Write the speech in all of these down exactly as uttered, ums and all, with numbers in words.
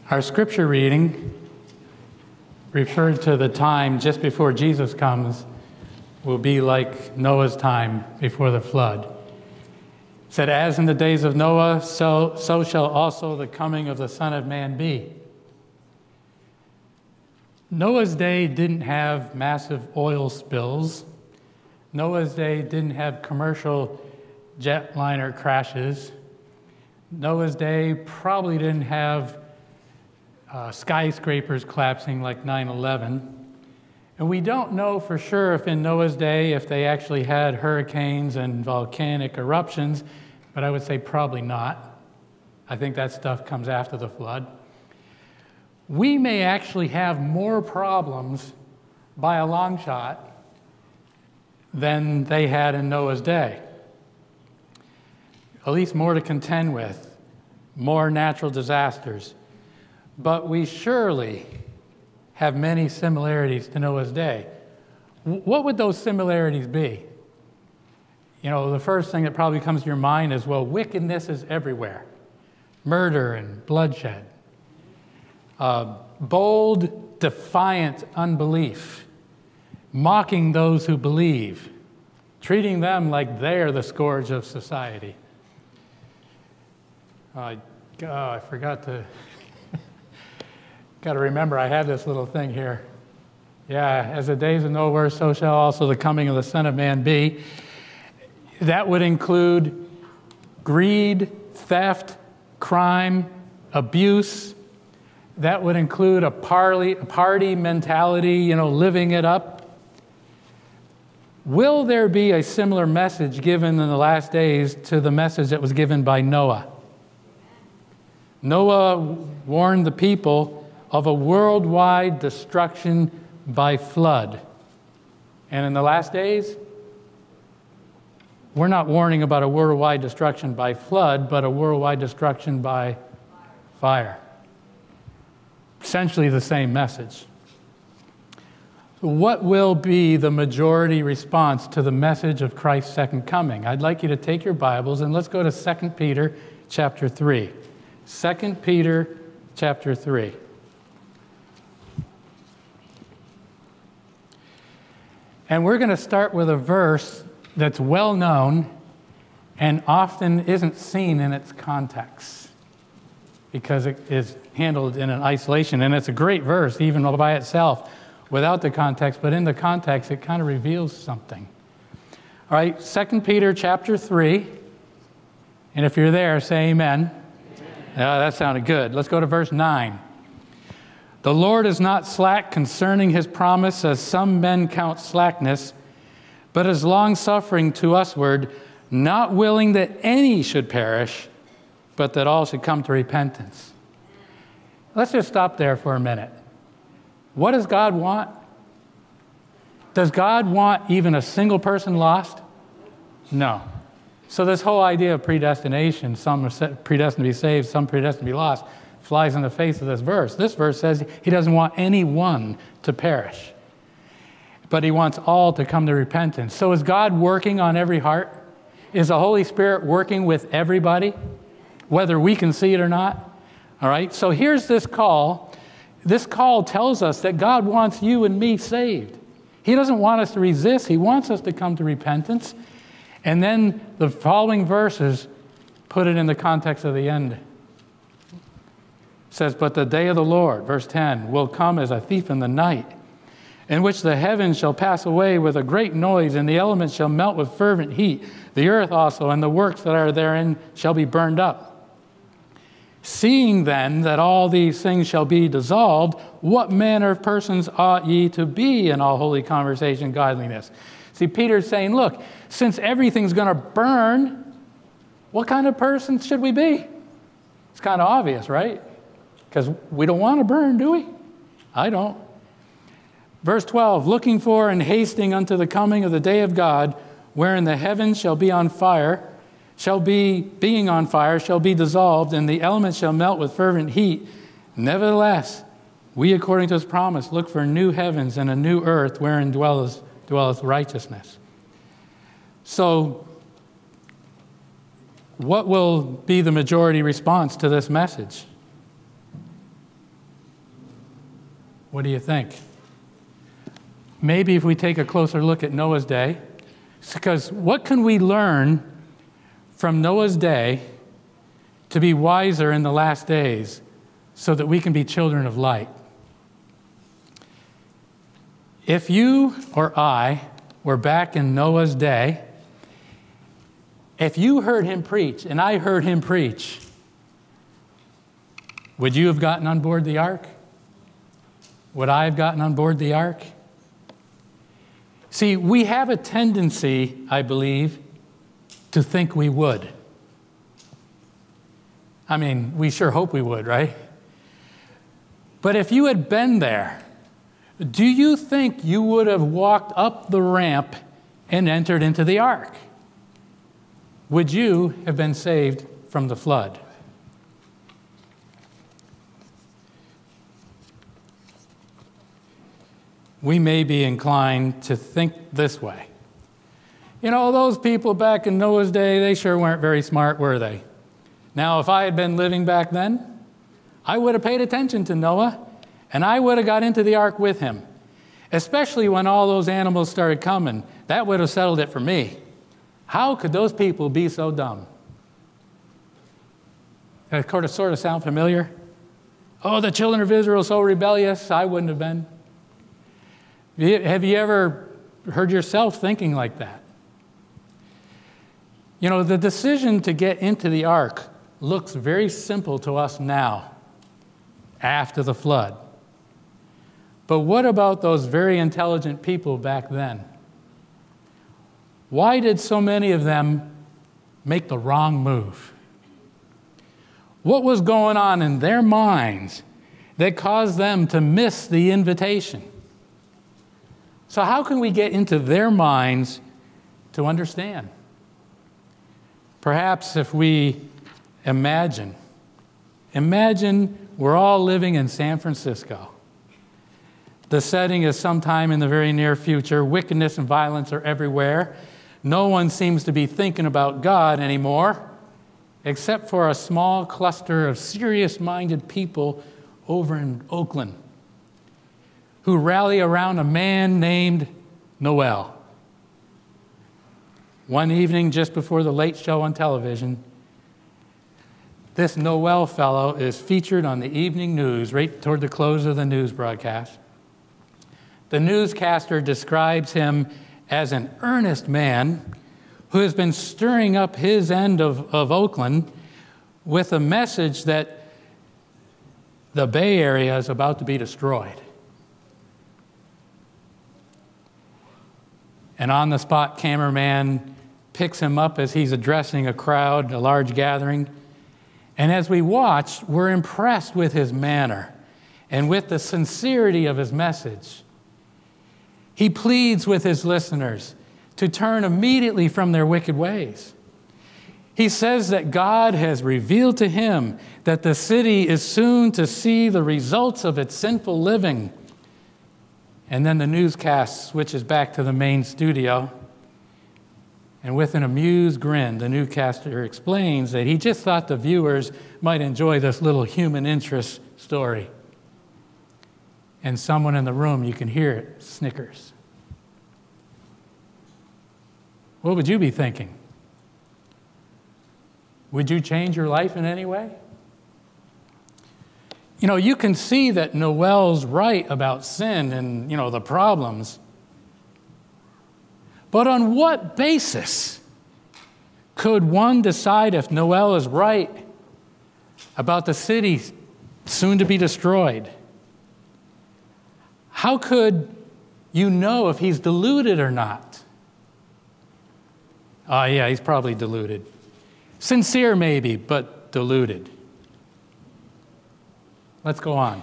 Our scripture reading referred to the time just before Jesus comes will be like Noah's time before the flood. It said, as in the days of Noah, so, so shall also the coming of the Son of Man be. Noah's day didn't have massive oil spills. Noah's day didn't have commercial jetliner crashes. Noah's day probably didn't have uh, skyscrapers collapsing like nine eleven. And we don't know for sure if in Noah's day, if they actually had hurricanes and volcanic eruptions, but I would say probably not. I think that stuff comes after the flood. We may actually have more problems by a long shot than they had in Noah's day. At least more to contend with, more natural disasters. But we surely have many similarities to Noah's day. What would those similarities be? You know, the first thing that probably comes to your mind is, well, wickedness is everywhere. Murder and bloodshed. Uh, bold, defiant unbelief. Mocking those who believe. Treating them like they're the scourge of society. Uh, oh, I forgot to... Got to remember, I have this little thing here. Yeah, as the days of Noah, so shall also the coming of the Son of Man be. That would include greed, theft, crime, abuse. That would include a party, a party mentality, you know, living it up. Will there be a similar message given in the last days to the message that was given by Noah? Noah warned the people of a worldwide destruction by flood. And in the last days, we're not warning about a worldwide destruction by flood, but a worldwide destruction by fire. Essentially the same message. So what will be the majority response to the message of Christ's second coming? I'd like you to take your Bibles and let's go to Second Peter chapter three. Second Peter chapter three. And we're going to start with a verse that's well known and often isn't seen in its context because it is handled in an isolation. And it's a great verse, even by itself, without the context. But in the context, it kind of reveals something. All right, Second Peter chapter three. And if you're there, say amen. Amen. Yeah, that sounded good. Let's go to verse nine. The Lord is not slack concerning his promise, as some men count slackness, but is long-suffering to usward, not willing that any should perish, but that all should come to repentance. Let's just stop there for a minute. What does God want? Does God want even a single person lost? No. So this whole idea of predestination, some are predestined to be saved, some predestined to be lost, flies in the face of this verse. This verse says he doesn't want anyone to perish, but he wants all to come to repentance. So is God working on every heart? Is the Holy Spirit working with everybody, whether we can see it or not? All right, so here's this call. This call tells us that God wants you and me saved. He doesn't want us to resist. He wants us to come to repentance. And then the following verses put it in the context of the end. It says, but the day of the Lord, verse ten, will come as a thief in the night, in which the heavens shall pass away with a great noise, and the elements shall melt with fervent heat. The earth also and the works that are therein shall be burned up. Seeing then that all these things shall be dissolved, what manner of persons ought ye to be in all holy conversation and godliness? See, Peter's saying, look, since everything's going to burn, what kind of persons should we be? It's kind of obvious, right? Because we don't want to burn, do we? I don't. Verse twelve, looking for and hasting unto the coming of the day of God, wherein the heavens shall be on fire, shall be, being on fire, shall be dissolved, and the elements shall melt with fervent heat. Nevertheless, we, according to his promise, look for new heavens and a new earth, wherein dwelleth, dwelleth righteousness. So, what will be the majority response to this message? What do you think? Maybe if we take a closer look at Noah's day, because what can we learn from Noah's day to be wiser in the last days so that we can be children of light? If you or I were back in Noah's day, if you heard him preach and I heard him preach, would you have gotten on board the ark? Would I have gotten on board the ark? See, we have a tendency, I believe, to think we would. I mean, we sure hope we would, right? But if you had been there, do you think you would have walked up the ramp and entered into the ark? Would you have been saved from the flood? We may be inclined to think this way. You know, those people back in Noah's day, they sure weren't very smart, were they? Now, if I had been living back then, I would have paid attention to Noah, and I would have got into the ark with him, especially when all those animals started coming. That would have settled it for me. How could those people be so dumb? That sort of, sort of sound familiar? Oh, the children of Israel are so rebellious. I wouldn't have been. Have you ever heard yourself thinking like that? You know, the decision to get into the ark looks very simple to us now, after the flood. But what about those very intelligent people back then? Why did so many of them make the wrong move? What was going on in their minds that caused them to miss the invitation? So how can we get into their minds to understand? Perhaps if we imagine, imagine we're all living in San Francisco. The setting is sometime in the very near future. Wickedness and violence are everywhere. No one seems to be thinking about God anymore, except for a small cluster of serious-minded people over in Oakland who rally around a man named Noel. One evening, just before the late show on television, this Noel fellow is featured on the evening news right toward the close of the news broadcast. The newscaster describes him as an earnest man who has been stirring up his end of, of Oakland with a message that the Bay Area is about to be destroyed. An on-the-spot cameraman picks him up as he's addressing a crowd, a large gathering. And as we watch, we're impressed with his manner and with the sincerity of his message. He pleads with his listeners to turn immediately from their wicked ways. He says that God has revealed to him that the city is soon to see the results of its sinful living. And then the newscast switches back to the main studio. And with an amused grin, the newscaster explains that he just thought the viewers might enjoy this little human interest story. And someone in the room, you can hear it, snickers. What would you be thinking? Would you change your life in any way? You know, you can see that Noel's right about sin and, you know, the problems. But on what basis could one decide if Noel is right about the city soon to be destroyed? How could you know if he's deluded or not? Oh, yeah, he's probably deluded. Sincere maybe, but deluded. Let's go on.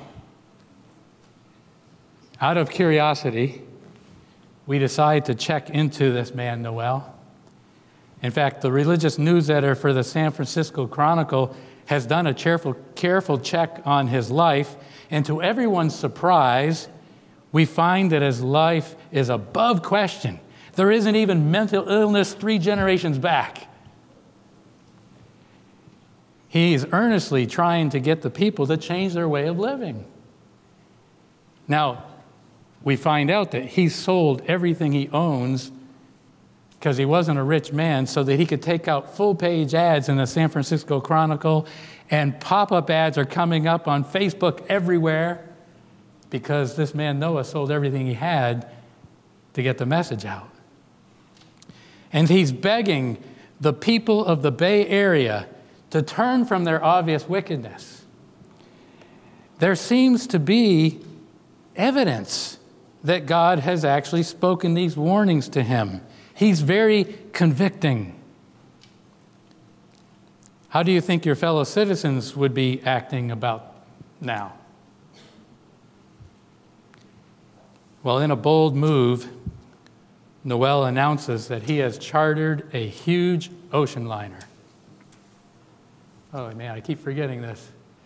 Out of curiosity, we decide to check into this man, Noel. In fact, the religious news editor for the San Francisco Chronicle has done a careful, careful check on his life, and to everyone's surprise, we find that his life is above question. There isn't even mental illness three generations back. He is earnestly trying to get the people to change their way of living. Now, we find out that he sold everything he owns because he wasn't a rich man, so that he could take out full-page ads in the San Francisco Chronicle, and pop-up ads are coming up on Facebook everywhere because this man Noah sold everything he had to get the message out. And he's begging the people of the Bay Area to turn from their obvious wickedness. There seems to be evidence that God has actually spoken these warnings to him. He's very convicting. How do you think your fellow citizens would be acting about now? Well, in a bold move, Noel announces that he has chartered a huge ocean liner. Oh man, I keep forgetting this.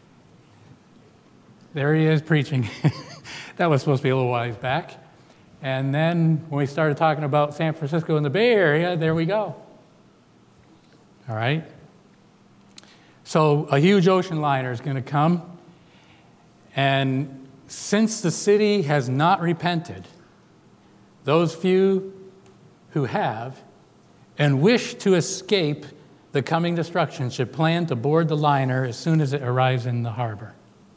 There he is preaching. That was supposed to be a little while back. And then when we started talking about San Francisco and the Bay Area, there we go. All right? So a huge ocean liner is going to come. And since the city has not repented, those few who have and wish to escape the coming destruction should plan to board the liner as soon as it arrives in the harbor.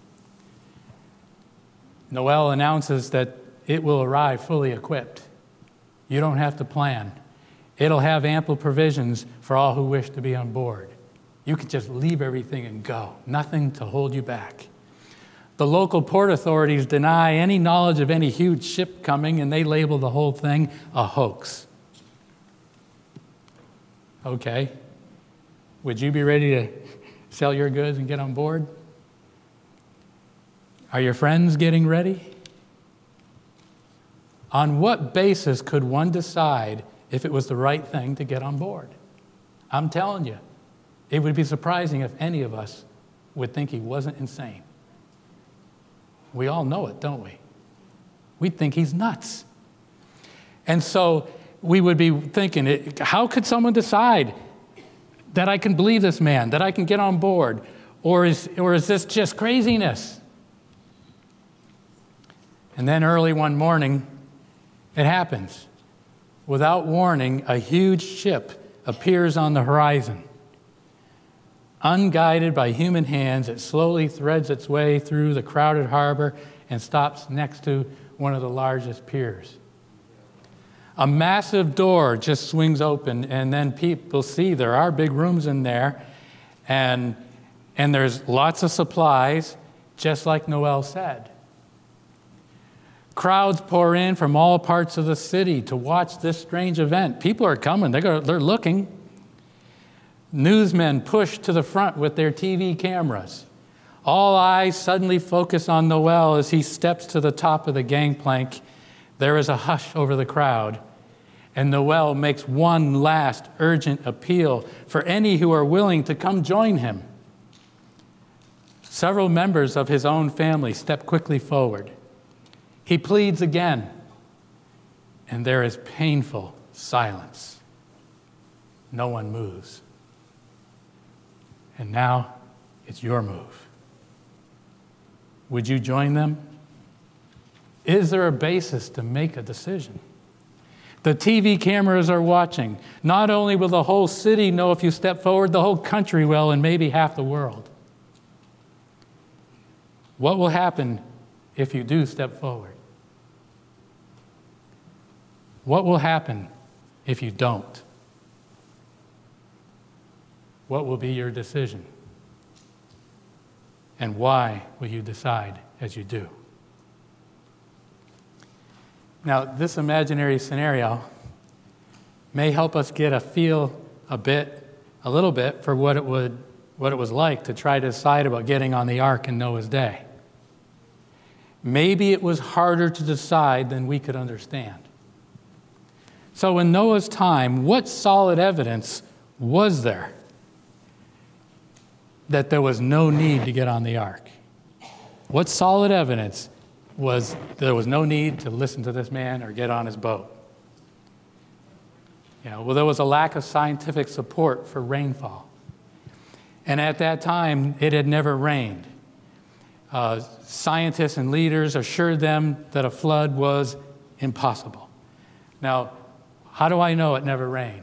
Noel announces that it will arrive fully equipped. You don't have to plan. It'll have ample provisions for all who wish to be on board. You can just leave everything and go. Nothing to hold you back. The local port authorities deny any knowledge of any huge ship coming, and they label the whole thing a hoax. Okay. Would you be ready to sell your goods and get on board? Are your friends getting ready? On what basis could one decide if it was the right thing to get on board? I'm telling you, it would be surprising if any of us would think he wasn't insane. We all know it, don't we? We'd think he's nuts. And so we would be thinking, how could someone decide that I can believe this man, that I can get on board? Or is, or is this just craziness? And then early one morning, it happens. Without warning, a huge ship appears on the horizon. Unguided by human hands, it slowly threads its way through the crowded harbor and stops next to one of the largest piers. A massive door just swings open, and then people see there are big rooms in there, and, and there's lots of supplies, just like Noel said. Crowds pour in from all parts of the city to watch this strange event. People are coming. They're, they're looking. Newsmen push to the front with their T V cameras. All eyes suddenly focus on Noel as he steps to the top of the gangplank. There is a hush over the crowd, and Noel makes one last urgent appeal for any who are willing to come join him. Several members of his own family step quickly forward. He pleads again, and there is painful silence. No one moves. And now it's your move. Would you join them? Is there a basis to make a decision? The T V cameras are watching. Not only will the whole city know if you step forward, the whole country will, and maybe half the world. What will happen if you do step forward? What will happen if you don't? What will be your decision? And why will you decide as you do? Now, this imaginary scenario may help us get a feel a bit, a little bit, for what it would, what it was like to try to decide about getting on the ark in Noah's day. Maybe it was harder to decide than we could understand. So in Noah's time, what solid evidence was there that there was no need to get on the ark? What solid evidence was there was no need to listen to this man or get on his boat? You know, well, there was a lack of scientific support for rainfall. And at that time, it had never rained. uh, scientists and leaders assured them that a flood was impossible. Now, how do I know it never rained?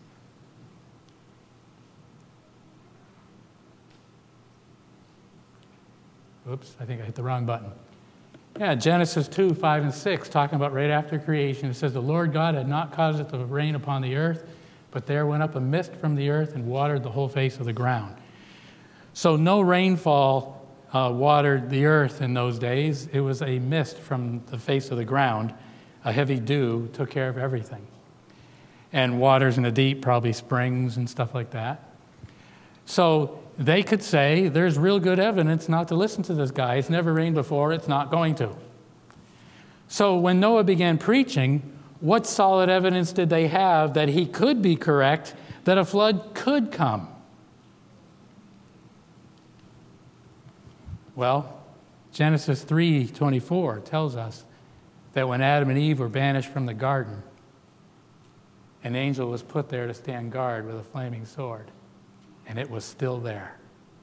Oops, I think I hit the wrong button. Yeah, Genesis two, five, and six, talking about right after creation. It says, the Lord God had not caused it to rain upon the earth, but there went up a mist from the earth and watered the whole face of the ground. So no rainfall uh, watered the earth in those days. It was a mist from the face of the ground. A heavy dew took care of everything. And waters in the deep, probably springs and stuff like that. So they could say, there's real good evidence not to listen to this guy. It's never rained before. It's not going to. So when Noah began preaching, what solid evidence did they have that he could be correct, that a flood could come? Well, Genesis three twenty-four tells us that when Adam and Eve were banished from the garden, an angel was put there to stand guard with a flaming sword, and it was still there.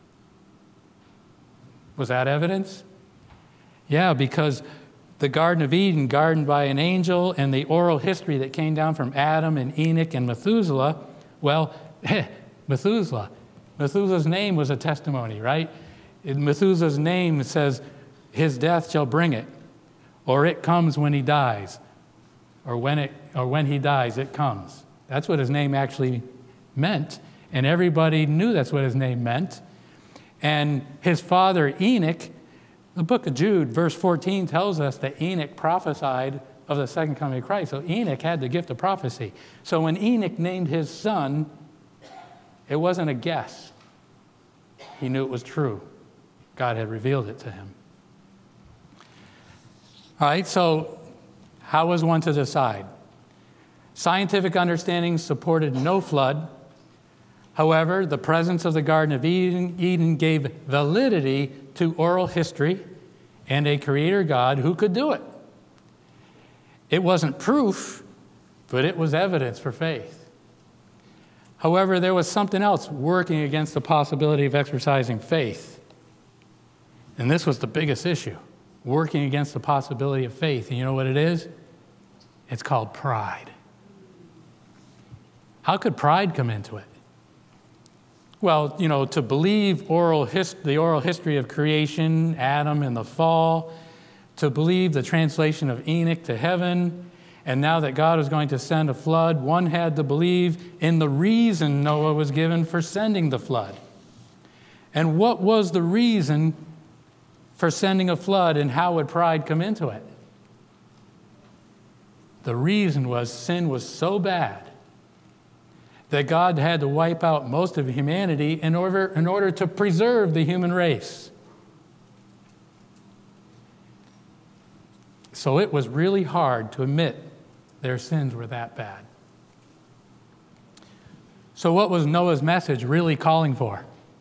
Was that evidence? Yeah, because the Garden of Eden, guarded by an angel, and the oral history that came down from Adam and Enoch and Methuselah, well, Methuselah. Methuselah's name was a testimony, right? In Methuselah's name says, his death shall bring it, or it comes when he dies, or when it, or when he dies, it comes. That's what his name actually meant, and everybody knew that's what his name meant. And his father Enoch, the book of Jude, verse fourteen, tells us that Enoch prophesied of the second coming of Christ. So Enoch had the gift of prophecy. So when Enoch named his son, it wasn't a guess. He knew it was true. God had revealed it to him. All right, so how was one to decide? Scientific understanding supported no flood. However, the presence of the Garden of Eden, Eden gave validity to oral history and a creator God who could do it. It wasn't proof, but it was evidence for faith. However, there was something else working against the possibility of exercising faith. And this was the biggest issue, working against the possibility of faith. And you know what it is? It's called pride. How could pride come into it? Well, you know, to believe oral hist- the oral history of creation, Adam and the fall, to believe the translation of Enoch to heaven, and now that God was going to send a flood, one had to believe in the reason Noah was given for sending the flood. And what was the reason for sending a flood, and how would pride come into it? The reason was sin was so bad that God had to wipe out most of humanity in order, in order to preserve the human race. So it was really hard to admit their sins were that bad. So what was Noah's message really calling for?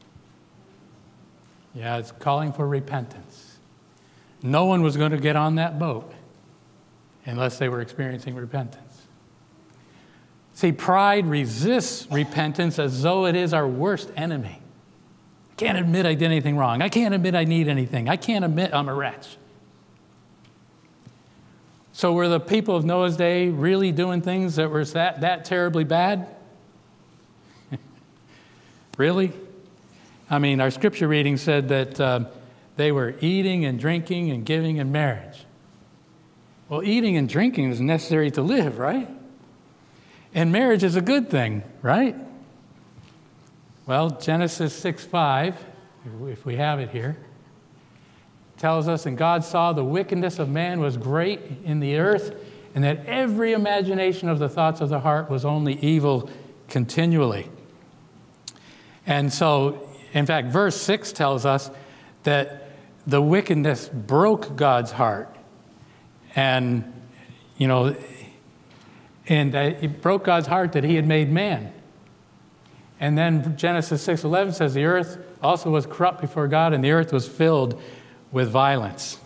Yeah, it's calling for repentance. No one was going to get on that boat unless they were experiencing repentance. See, pride resists repentance as though it is our worst enemy. I can't admit I did anything wrong. I can't admit I need anything. I can't admit I'm a wretch. So were the people of Noah's day really doing things that were that, that terribly bad? Really? I mean, our scripture reading said that uh, they were eating and drinking and giving in marriage. Well, eating and drinking is necessary to live, right? And marriage is a good thing, right? Well, Genesis six five, if we have it here, tells us, and God saw the wickedness of man was great in the earth, and that every imagination of the thoughts of the heart was only evil continually. And so, in fact, verse six tells us that the wickedness broke God's heart. And, you know, and it broke God's heart that he had made man. And then Genesis six eleven says the earth also was corrupt before God, and the earth was filled with violence.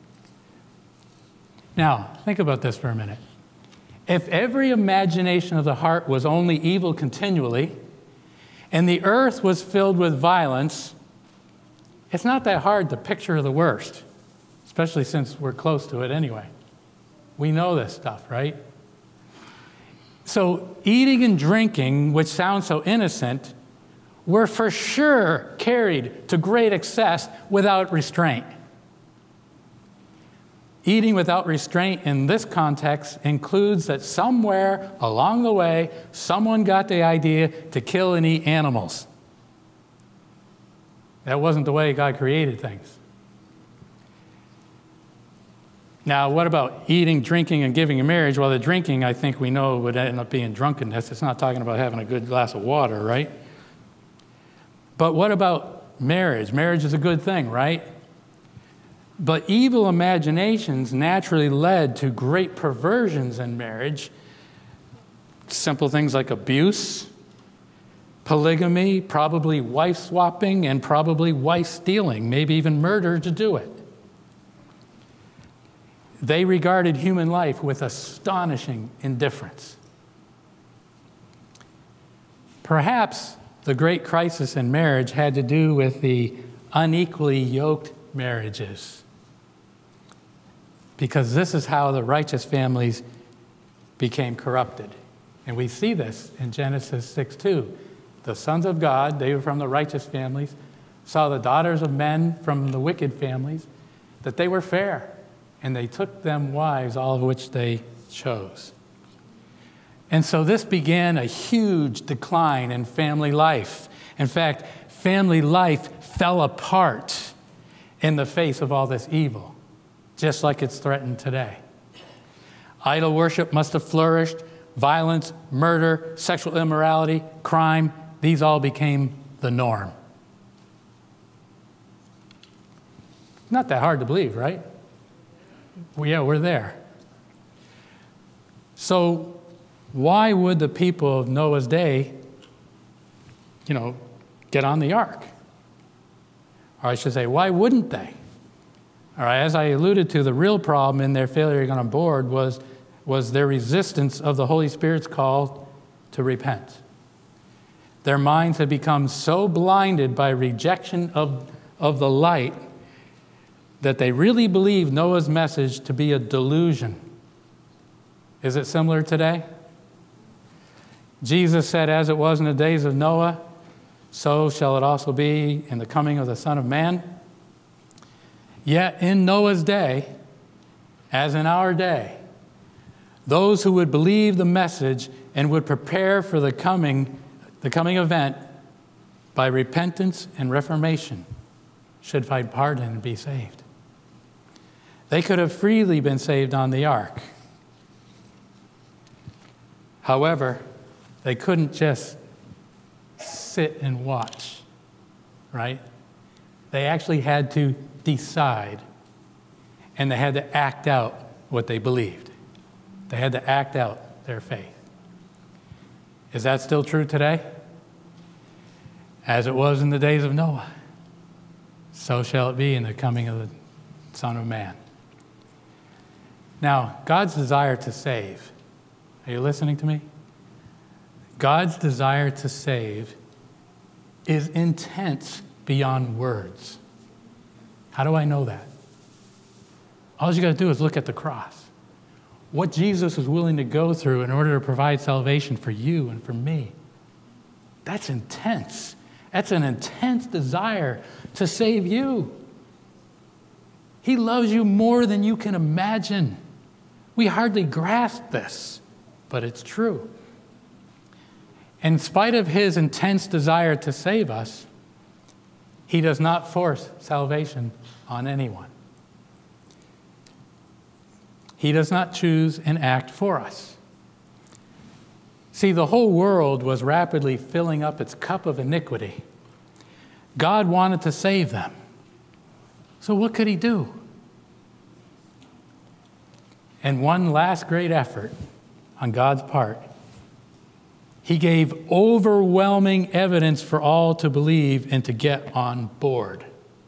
Now, think about this for a minute. If every imagination of the heart was only evil continually, and the earth was filled with violence, It's not that hard to picture the worst, especially since we're close to it anyway. We know this stuff, right? So eating and drinking, which sounds so innocent, were for sure carried to great excess without restraint. Eating without restraint in this context includes that somewhere along the way, someone got the idea to kill and eat animals. That wasn't the way God created things. Now, what about eating, drinking, and giving in marriage? Well, the drinking, I think we know, would end up being drunkenness. It's not talking about having a good glass of water, right? But what about marriage? Marriage is a good thing, right? But evil imaginations naturally led to great perversions in marriage. Simple things like abuse, polygamy, probably wife swapping, and probably wife stealing, maybe even murder to do it. They regarded human life with astonishing indifference. Perhaps the great crisis in marriage had to do with the unequally yoked marriages, because this is how the righteous families became corrupted. And we see this in Genesis six two. The sons of God, they were from the righteous families, saw the daughters of men from the wicked families, that they were fair, and they took them wives, all of which they chose. And so this began a huge decline in family life. In fact, family life fell apart in the face of all this evil, just like it's threatened today. Idol worship must have flourished. Violence, murder, sexual immorality, crime, these all became the norm. Not that hard to believe, right? Well, yeah, we're there. So why would the people of Noah's day, you know, get on the ark? Or I should say, why wouldn't they? All right, as I alluded to, the real problem in their failure to get on board was, was their resistance of the Holy Spirit's call to repent. Their minds had become so blinded by rejection of, of the light that they really believed Noah's message to be a delusion. Is it similar today? Jesus said, as it was in the days of Noah, so shall it also be in the coming of the Son of Man. Yet in Noah's day, as in our day, those who would believe the message and would prepare for the coming, the coming event by repentance and reformation should find pardon and be saved. They could have freely been saved on the ark. However, they couldn't just sit and watch, right? They actually had to decide, and they had to act out what they believed. They had to act out their faith. Is that still true today? As it was in the days of Noah, so shall it be in the coming of the Son of Man. Now, God's desire to save, are you listening to me? God's desire to save is intense beyond words. How do I know that? All you got to do is look at the cross. What Jesus was willing to go through in order to provide salvation for you and for me. That's intense. That's an intense desire to save you. He loves you more than you can imagine. We hardly grasp this, but it's true. In spite of his intense desire to save us, he does not force salvation on anyone. He does not choose and act for us. See, the whole world was rapidly filling up its cup of iniquity. God wanted to save them. So what could he do? And one last great effort on God's part, he gave overwhelming evidence for all to believe and to get on board.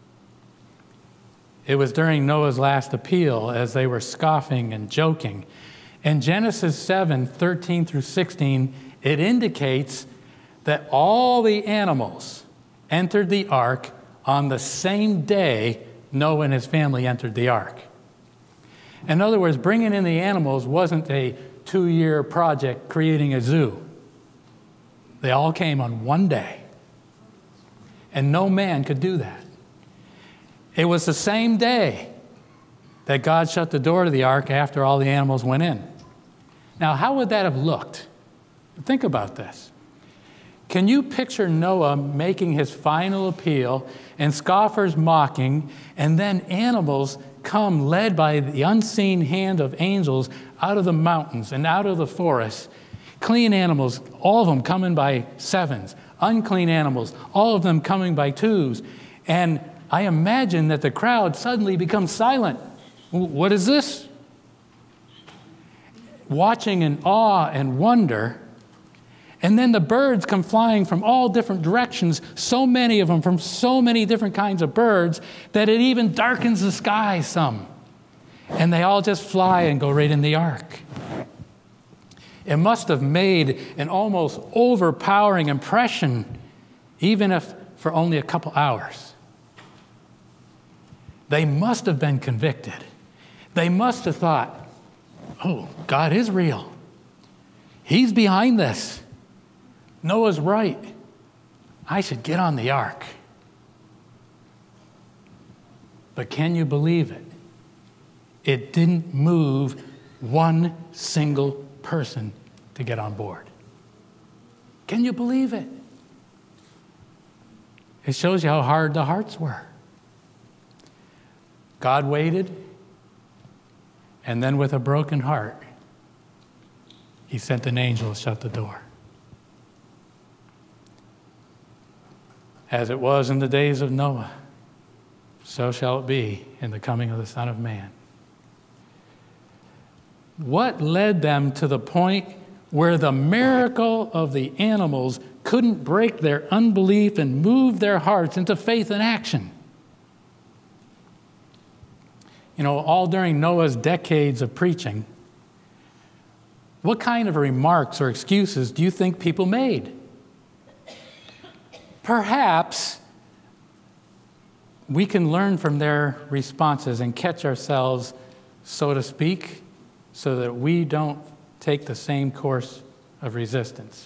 It was during Noah's last appeal as they were scoffing and joking. In Genesis seven, thirteen through sixteen, it indicates that all the animals entered the ark on the same day Noah and his family entered the ark. In other words, bringing in the animals wasn't a two-year project creating a zoo. They all came on one day. And no man could do that. It was the same day that God shut the door to the ark after all the animals went in. Now, how would that have looked? Think about this. Can you picture Noah making his final appeal and scoffers mocking, and then animals come led by the unseen hand of angels out of the mountains and out of the forests? Clean animals, all of them coming by sevens. Unclean animals, all of them coming by twos. And I imagine that the crowd suddenly becomes silent. What is this? Watching in awe and wonder. And then the birds come flying from all different directions, so many of them from so many different kinds of birds that it even darkens the sky some. And they all just fly and go right in the ark. It must have made an almost overpowering impression, even if for only a couple hours. They must have been convicted. They must have thought, oh, God is real. He's behind this. Noah's right. I should get on the ark. But can you believe it? It didn't move one single person to get on board. Can you believe it? It shows you how hard the hearts were. God waited, and then with a broken heart, he sent an angel to shut the door. As it was in the days of Noah, so shall it be in the coming of the Son of Man. What led them to the point where the miracle of the animals couldn't break their unbelief and move their hearts into faith and action? You know, all during Noah's decades of preaching, what kind of remarks or excuses do you think people made? Perhaps we can learn from their responses and catch ourselves, so to speak, so that we don't take the same course of resistance.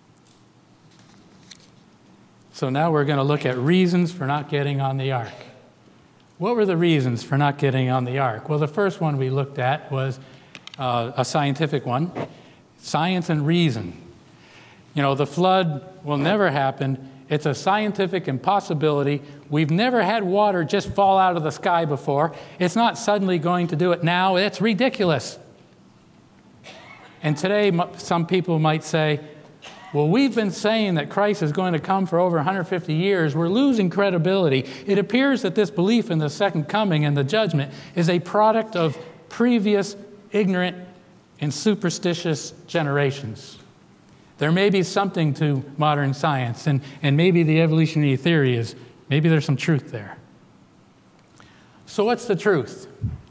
So now we're going to look at reasons for not getting on the ark. What were the reasons for not getting on the ark? Well, the first one we looked at was uh, a scientific one, science and reason. You know, the flood will never happen. It's a scientific impossibility. We've never had water just fall out of the sky before. It's not suddenly going to do it now. It's ridiculous. And today, some people might say, well, we've been saying that Christ is going to come for over one hundred fifty years. We're losing credibility. It appears that this belief in the second coming and the judgment is a product of previous ignorant and superstitious generations. There may be something to modern science, and, and maybe the evolutionary theory is, maybe there's some truth there. So what's the truth?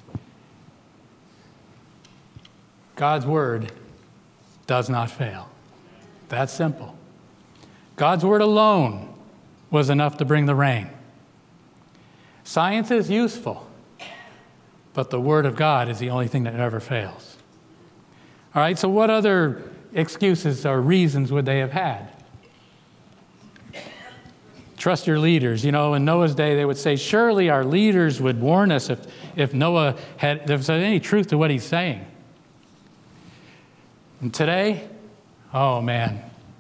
God's word does not fail. That's simple. God's word alone was enough to bring the rain. Science is useful, but the word of God is the only thing that never fails. All right, so what other excuses or reasons would they have had? Trust your leaders. You know, in Noah's day, they would say, surely our leaders would warn us if, if Noah had, if there's any truth to what he's saying. And today, oh man,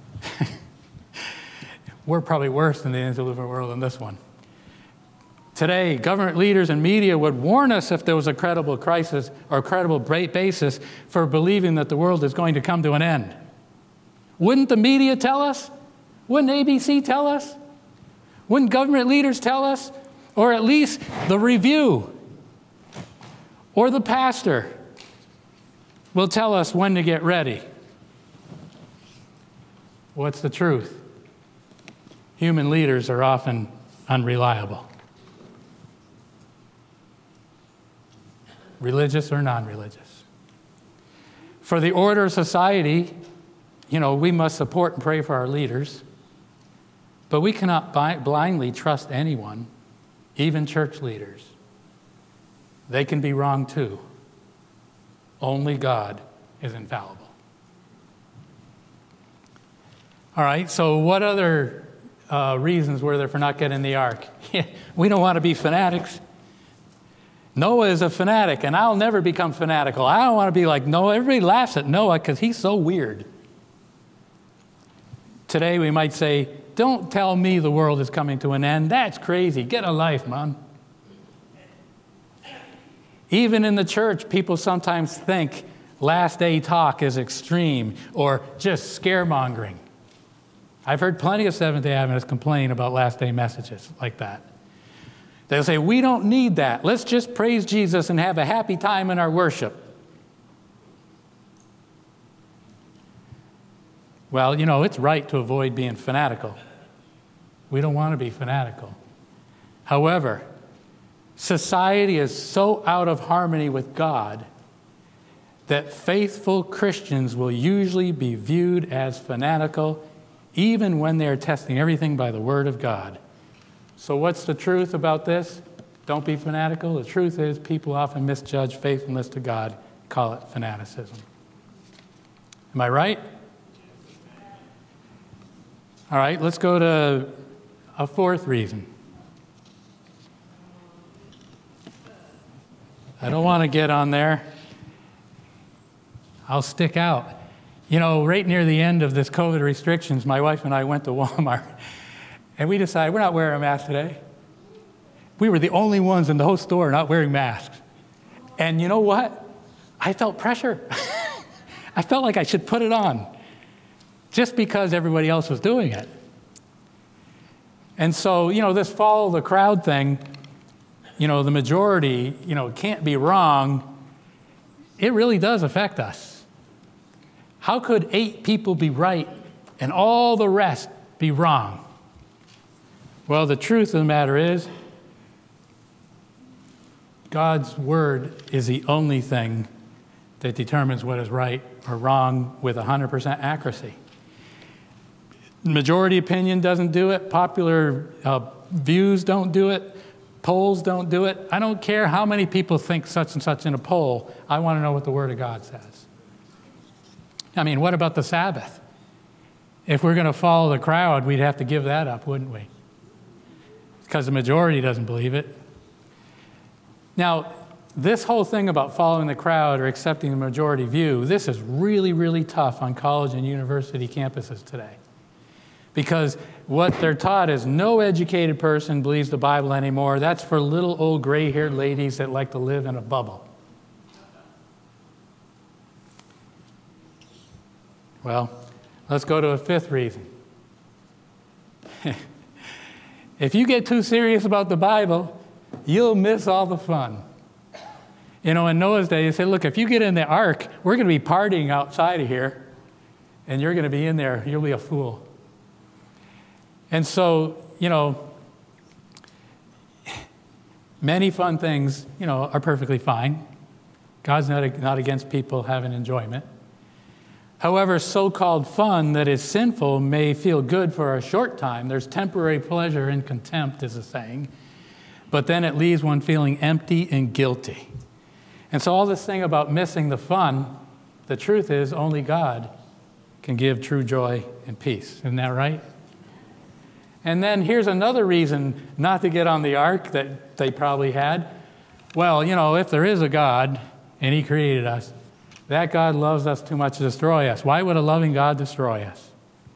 we're probably worse than the antediluvian world in this one. Today, government leaders and media would warn us if there was a credible crisis or credible basis for believing that the world is going to come to an end. Wouldn't the media tell us? Wouldn't A B C tell us? Wouldn't government leaders tell us? Or at least the Review or the pastor will tell us when to get ready. What's the truth? Human leaders are often unreliable. Religious or non-religious. For the order of society, you know, we must support and pray for our leaders. But we cannot bi- blindly trust anyone, even church leaders. They can be wrong too. Only God is infallible. All right, so what other uh, reasons were there for not getting in the ark? We don't want to be fanatics. Noah is a fanatic, and I'll never become fanatical. I don't want to be like Noah. Everybody laughs at Noah because he's so weird. Today we might say, don't tell me the world is coming to an end. That's crazy. Get a life, man. Even in the church, people sometimes think last day talk is extreme or just scaremongering. I've heard plenty of Seventh-day Adventists complain about last day messages like that. They'll say, we don't need that. Let's just praise Jesus and have a happy time in our worship. Well, you know, it's right to avoid being fanatical. We don't want to be fanatical. However, society is so out of harmony with God that faithful Christians will usually be viewed as fanatical even when they're testing everything by the Word of God. So what's the truth about this? Don't be fanatical. The truth is people often misjudge faithfulness to God, call it fanaticism. Am I right? All right, let's go to a fourth reason. I don't want to get on there. I'll stick out. You know, right near the end of this COVID restrictions, my wife and I went to Walmart, and we decided we're not wearing a mask today. We were the only ones in the whole store not wearing masks. And you know what? I felt pressure. I felt like I should put it on just because everybody else was doing it. And so, you know, this follow the crowd thing, you know, the majority, you know, can't be wrong. It really does affect us. How could eight people be right and all the rest be wrong? Well, the truth of the matter is, God's word is the only thing that determines what is right or wrong with one hundred percent accuracy. Majority opinion doesn't do it. Popular uh, views don't do it. Polls don't do it. I don't care how many people think such and such in a poll. I want to know what the Word of God says. I mean, what about the Sabbath? If we're going to follow the crowd, we'd have to give that up, wouldn't we? Because the majority doesn't believe it. Now, this whole thing about following the crowd or accepting the majority view, this is really, really tough on college and university campuses today. Because what they're taught is no educated person believes the Bible anymore. That's for little old gray-haired ladies that like to live in a bubble. Well, let's go to a fifth reason. If you get too serious about the Bible, you'll miss all the fun. You know, in Noah's day, they said, look, if you get in the ark, we're going to be partying outside of here, and you're going to be in there. You'll be a fool. And so, you know, many fun things, you know, are perfectly fine. God's not, not against people having enjoyment. However, so-called fun that is sinful may feel good for a short time. There's temporary pleasure in contempt, is a saying. But then it leaves one feeling empty and guilty. And so all this thing about missing the fun, the truth is only God can give true joy and peace. Isn't that right? And then here's another reason not to get on the ark that they probably had. Well, you know, if there is a God and he created us, that God loves us too much to destroy us. Why would a loving God destroy us?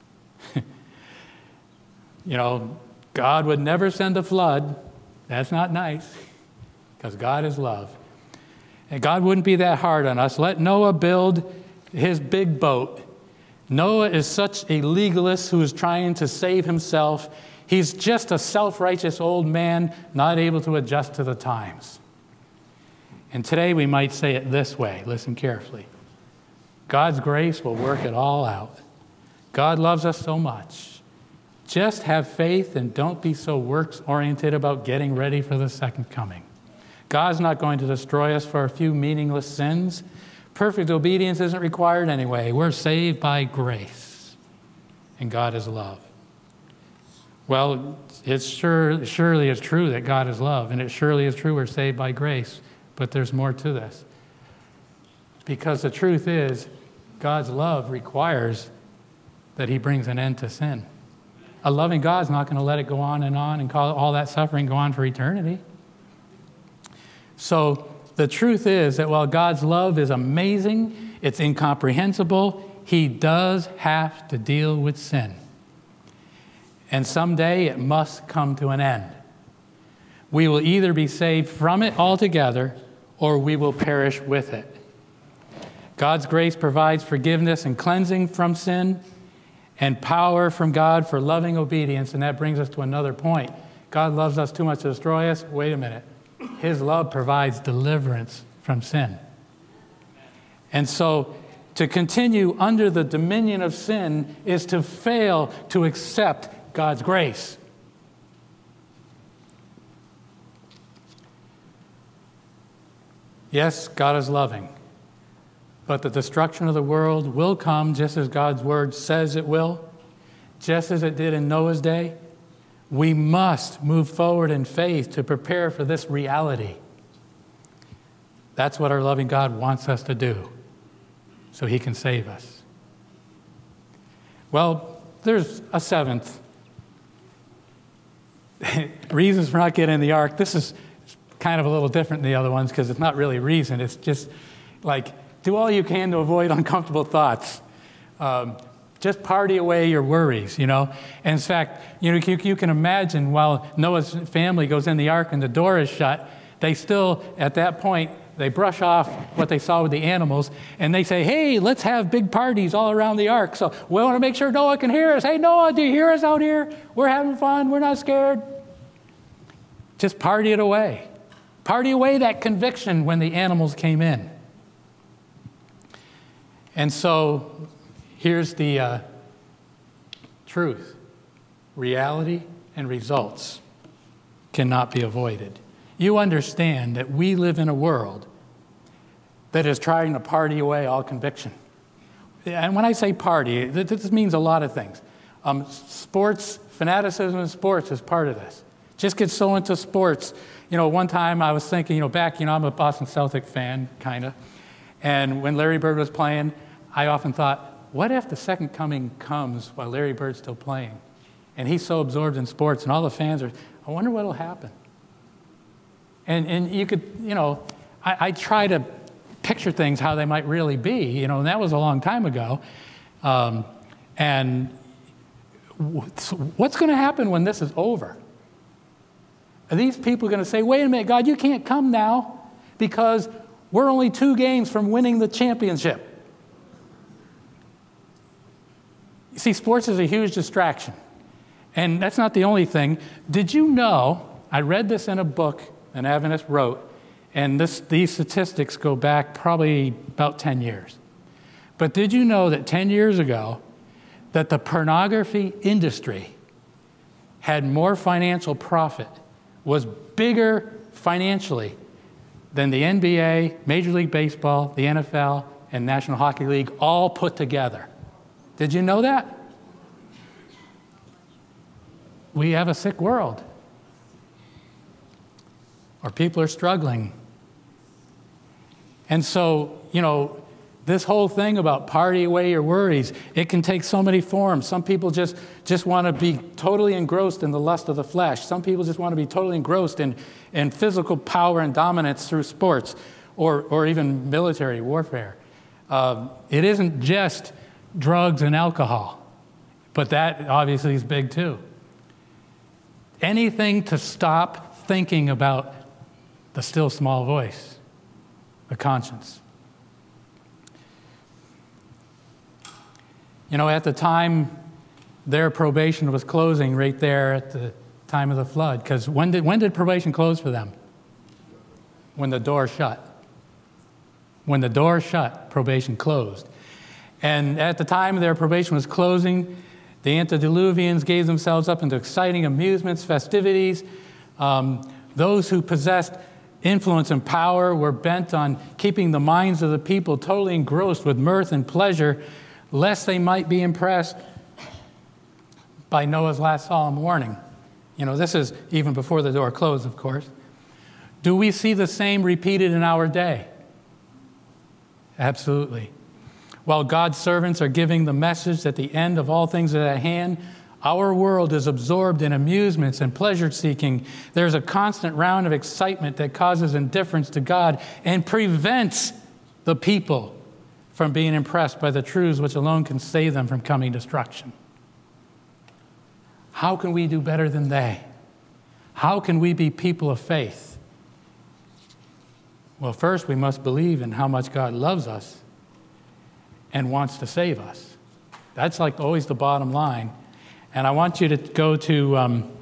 You know, God would never send a flood. That's not nice, because God is love. And God wouldn't be that hard on us. Let Noah build his big boat. Noah is such a legalist who is trying to save himself. He's just a self-righteous old man, not able to adjust to the times. And today we might say it this way. Listen carefully. God's grace will work it all out. God loves us so much. Just have faith and don't be so works-oriented about getting ready for the second coming. God's not going to destroy us for a few meaningless sins. Perfect obedience isn't required anyway. We're saved by grace, and God is love. Well, it sure, surely is true that God is love, and it surely is true we're saved by grace, but there's more to this. Because the truth is, God's love requires that he brings an end to sin. A loving God's not going to let it go on and on and call all that suffering go on for eternity. So the truth is that while God's love is amazing, it's incomprehensible, he does have to deal with sin. And someday it must come to an end. We will either be saved from it altogether, or we will perish with it. God's grace provides forgiveness and cleansing from sin, and power from God for loving obedience. And that brings us to another point. God loves us too much to destroy us. Wait a minute. His love provides deliverance from sin. And so to continue under the dominion of sin is to fail to accept God's grace. Yes, God is loving, but the destruction of the world will come just as God's word says it will, just as it did in Noah's day. We must move forward in faith to prepare for this reality. That's what our loving God wants us to do, so he can save us. Well, there's a seventh. Reasons for not getting in the ark. This is kind of a little different than the other ones because it's not really reason. It's just like, do all you can to avoid uncomfortable thoughts. Um, just party away your worries, you know. And in fact, you know, you, you can imagine while Noah's family goes in the ark and the door is shut, they still, at that point, they brush off what they saw with the animals, and they say, hey, let's have big parties all around the ark. So we want to make sure Noah can hear us. Hey, Noah, do you hear us out here? We're having fun. We're not scared. Just party it away. Party away that conviction when the animals came in. And so here's the uh, truth. Reality and results cannot be avoided. You understand that we live in a world that is trying to party away all conviction. And when I say party, this means a lot of things. Um, sports, fanaticism in sports is part of this. Just get so into sports. You know, one time I was thinking, you know, back, you know, I'm a Boston Celtic fan, kind of. And when Larry Bird was playing, I often thought, what if the second coming comes while Larry Bird's still playing? And he's so absorbed in sports, and all the fans are, I wonder what will happen. And and you could, you know, I, I try to picture things how they might really be, you know, and that was a long time ago. Um, and what's going to happen when this is over? Are these people going to say, wait a minute, God, you can't come now because we're only two games from winning the championship? You see, sports is a huge distraction. And that's not the only thing. Did you know, I read this in a book an Adventist wrote, and this, these statistics go back probably about ten years. But did you know that ten years ago, that the pornography industry had more financial profit, was bigger financially than the N B A, Major League Baseball, the N F L, and National Hockey League all put together? Did you know that? We have a sick world. Or people are struggling. And so, you know, this whole thing about party away your worries, it can take so many forms. Some people just, just want to be totally engrossed in the lust of the flesh. Some people just want to be totally engrossed in, in physical power and dominance through sports or, or even military warfare. Uh, it isn't just drugs and alcohol, but that obviously is big too. Anything to stop thinking about the still small voice, the conscience. You know, at the time their probation was closing right there at the time of the flood, because when did, when did probation close for them? When the door shut. When the door shut, probation closed. And at the time their probation was closing, the antediluvians gave themselves up into exciting amusements, festivities. Um, those who possessed influence and power were bent on keeping the minds of the people totally engrossed with mirth and pleasure, lest they might be impressed by Noah's last solemn warning. You know, this is even before the door closed, of course. Do we see the same repeated in our day? Absolutely. While God's servants are giving the message that the end of all things is at hand, our world is absorbed in amusements and pleasure-seeking. There's a constant round of excitement that causes indifference to God and prevents the people from being impressed by the truths which alone can save them from coming destruction. How can we do better than they? How can we be people of faith? Well, first, we must believe in how much God loves us and wants to save us. That's like always the bottom line. And I want you to go to, um,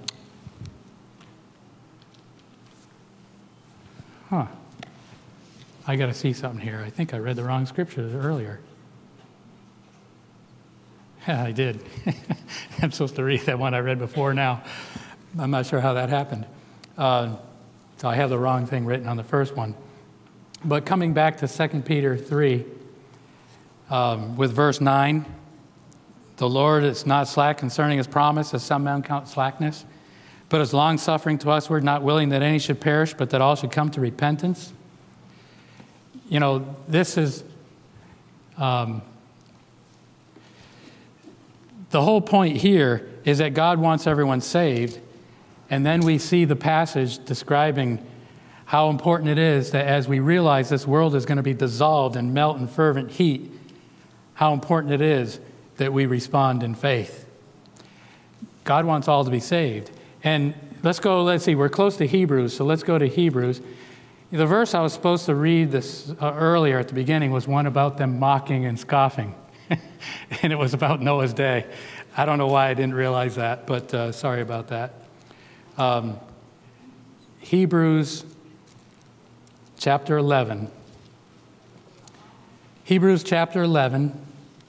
huh, I got to see something here. I think I read the wrong scripture earlier. Yeah, I did. I'm supposed to read that one I read before now. I'm not sure how that happened. Uh, so I have the wrong thing written on the first one. But coming back to Second Peter three, um, with verse nine, the Lord is not slack concerning his promise, as some men count slackness, but is long-suffering to usward, not willing that any should perish, but that all should come to repentance. You know, this is... Um, the whole point here is that God wants everyone saved, and then we see the passage describing how important it is that as we realize this world is going to be dissolved and melt in fervent heat, how important it is that we respond in faith. God wants all to be saved. And let's go, let's see, we're close to Hebrews, so let's go to Hebrews. The verse I was supposed to read this uh, earlier at the beginning was one about them mocking and scoffing. And it was about Noah's day. I don't know why I didn't realize that, but uh, sorry about that. Um, Hebrews chapter eleven. Hebrews chapter eleven.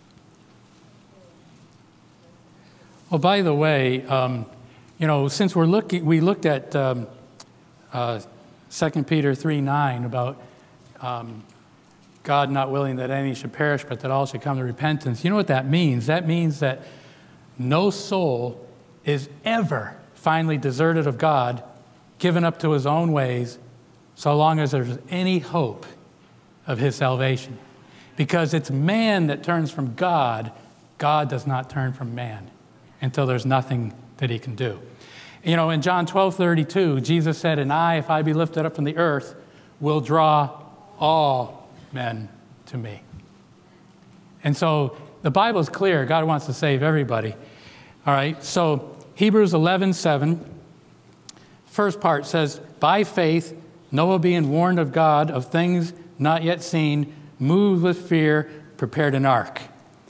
Well, by the way, um, you know, since we're looking, we looked at um, uh, Second Peter three nine about um, God not willing that any should perish, but that all should come to repentance. You know what that means? That means that no soul is ever finally deserted of God, given up to his own ways, so long as there's any hope of his salvation. Because it's man that turns from God. God does not turn from man until there's nothing that he can do. You know, in John twelve thirty-two, Jesus said, "And I, if I be lifted up from the earth, will draw all men to me." And so the Bible is clear. God wants to save everybody. All right, so Hebrews eleven seven, first part says, "By faith, Noah being warned of God of things not yet seen, moved with fear, prepared an ark."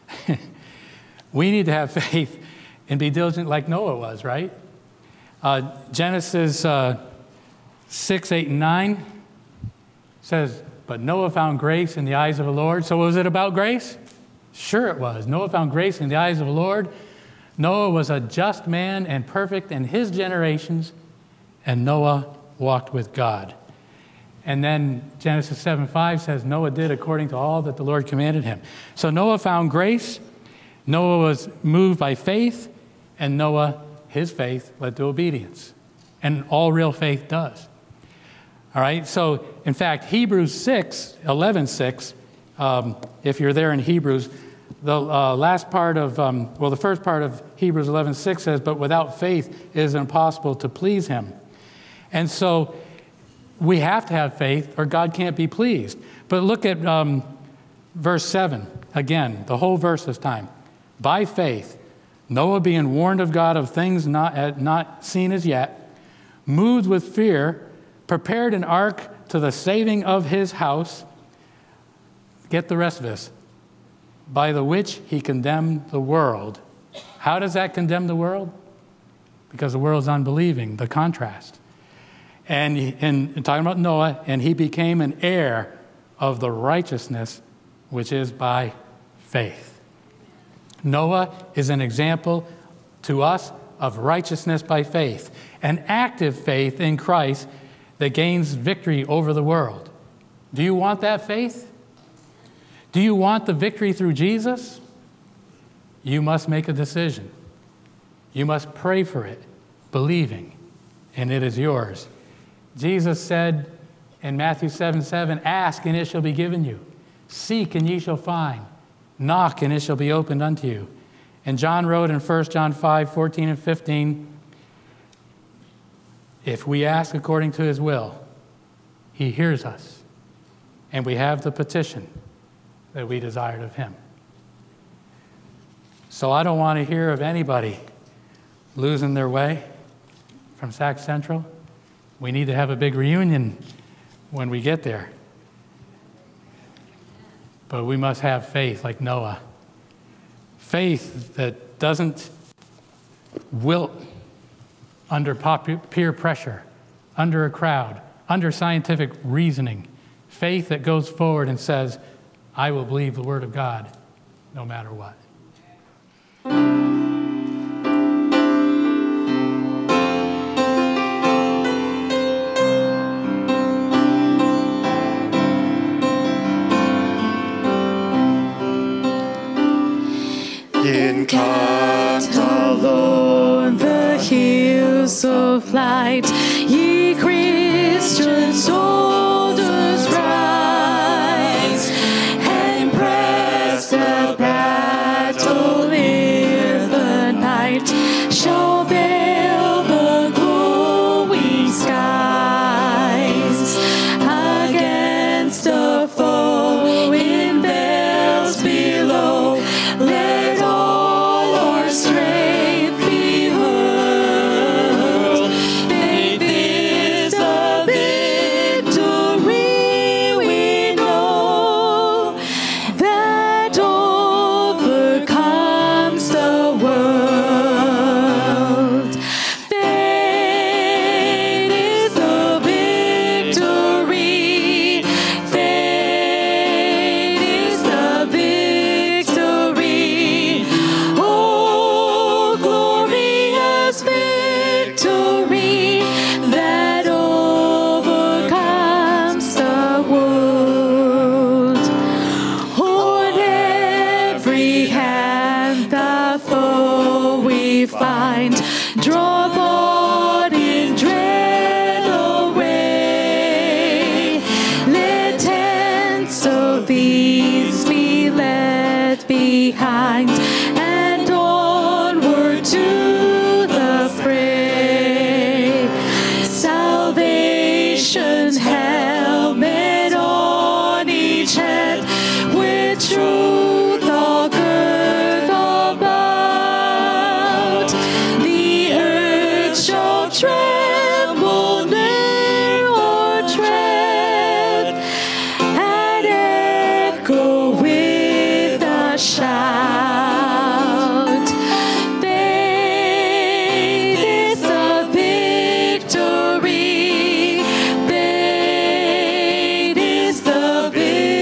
We need to have faith and be diligent like Noah was, right? Uh, Genesis uh, six, eight, and nine says, "But Noah found grace in the eyes of the Lord." So was it about grace? Sure it was. Noah found grace in the eyes of the Lord. Noah was a just man and perfect in his generations, and Noah walked with God. And then Genesis seven five says, Noah did according to all that the Lord commanded him. So Noah found grace. Noah was moved by faith, and Noah, his faith, led to obedience. And all real faith does. All right, so in fact, Hebrews six, eleven six, um, if you're there in Hebrews, the uh, last part of, um, well, the first part of Hebrews eleven six says, "But without faith it is impossible to please him." And so we have to have faith or God can't be pleased. But look at um, verse seven, again, the whole verse this time. "By faith, Noah being warned of God of things not, uh, not seen as yet, moved with fear, prepared an ark to the saving of his house." Get the rest of this. "By the which he condemned the world." How does that condemn the world? Because the world's unbelieving, the contrast. And, and, and talking about Noah, "and he became an heir of the righteousness which is by faith." Noah is an example to us of righteousness by faith, an active faith in Christ that gains victory over the world. Do you want that faith? Do you want the victory through Jesus? You must make a decision. You must pray for it, believing, and it is yours. Jesus said in Matthew seven seven, ask and it shall be given you. Seek and ye shall find. Knock and it shall be opened unto you. And John wrote in First John five fourteen and fifteen, if we ask according to his will, he hears us, and we have the petition that we desired of him. So I don't want to hear of anybody losing their way from Sac Central. We need to have a big reunion when we get there. But we must have faith like Noah. Faith that doesn't wilt under pop- peer pressure, under a crowd, under scientific reasoning. Faith that goes forward and says, I will believe the word of God no matter what. In Catalone, the hills of light, ye Christian soldiers rise, and press the battle in the night, shall veil the glowing skies against the foe in veils below. Let all our strength be hurled. Faith is the victory we know that overcomes the world. Faith is the victory. Faith is the victory. Oh, glorious victory that overcomes the world. On every hand the foe we find, draw bought in dread away. Let tents of these be left behind, and onward to the fray. Salvation's helmet on each head, with truth all gird about. The earth shall tremble, neigh or tread, and echo with a shout. Faith is the victory. Faith is the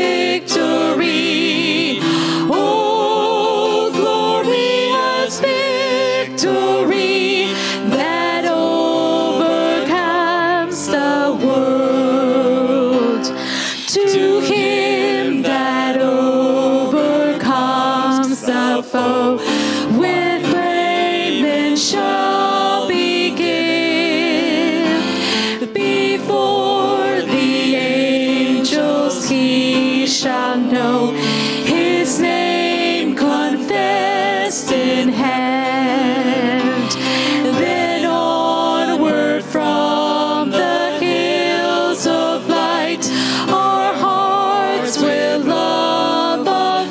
victory. Oh, glorious victory that overcomes the world. To him that overcomes the foe, with raiment shall be given. Before the angels he shall know his name confessed in hand. Then onward from the hills of light, our hearts will love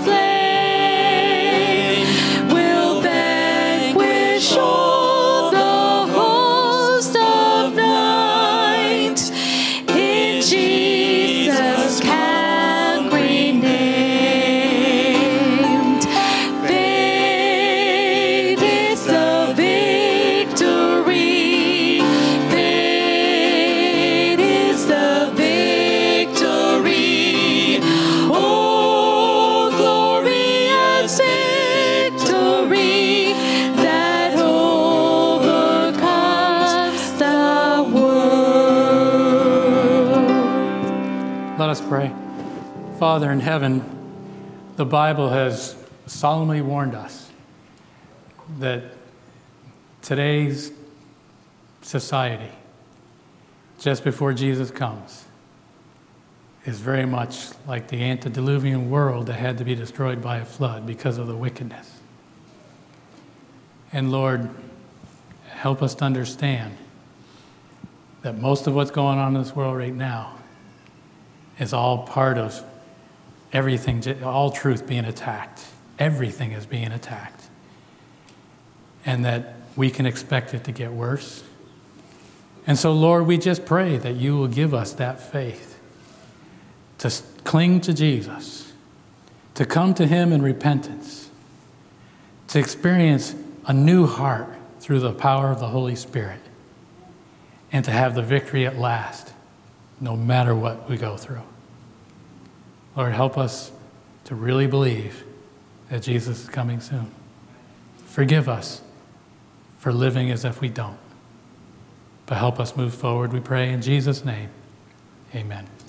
aflame, will vanquish all the host of night. In Jesus can be named. Faith is the victory. Faith is the victory. Oh, glorious victory that overcomes the world. Let us pray. Father in heaven, the Bible has solemnly warned us that today's society, just before Jesus comes, is very much like the antediluvian world that had to be destroyed by a flood because of the wickedness. And Lord, help us to understand that most of what's going on in this world right now is all part of everything, all truth being attacked. Everything is being attacked. And that we can expect it to get worse. And so, Lord, we just pray that you will give us that faith to cling to Jesus, to come to him in repentance, to experience a new heart through the power of the Holy Spirit, and to have the victory at last, no matter what we go through. Lord, help us to really believe that Jesus is coming soon. Forgive us for living as if we don't. But help us move forward, we pray in Jesus' name. Amen.